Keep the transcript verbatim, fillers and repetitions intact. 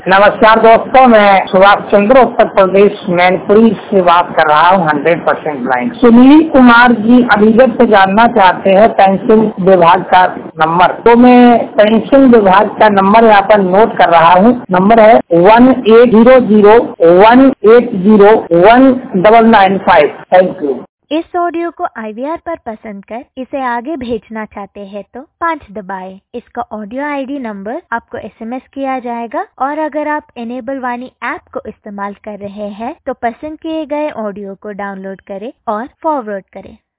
नमस्कार दोस्तों, मैं सुभाष चंद्र उत्तर प्रदेश मैनपुरी से बात कर रहा हूँ। Hundred percent blind Sunil Kumar ji Aligarh से जानना चाहते हैं पेंशन विभाग का नंबर। तो मैं पेंशन विभाग का नंबर यहाँ पर नोट कर रहा हूँ। नंबर है one eight zero zero one eight zero one double nine five. Thank you. इस ऑडियो को आई वी आर पर पसंद कर इसे आगे भेजना चाहते हैं तो पाँच दबाएं। इसका ऑडियो आई डी नंबर आपको एस एम एस किया जाएगा और अगर आप इनेबल वाणी ऐप को इस्तेमाल कर रहे हैं तो पसंद किए गए ऑडियो को डाउनलोड करें और फॉरवर्ड करें।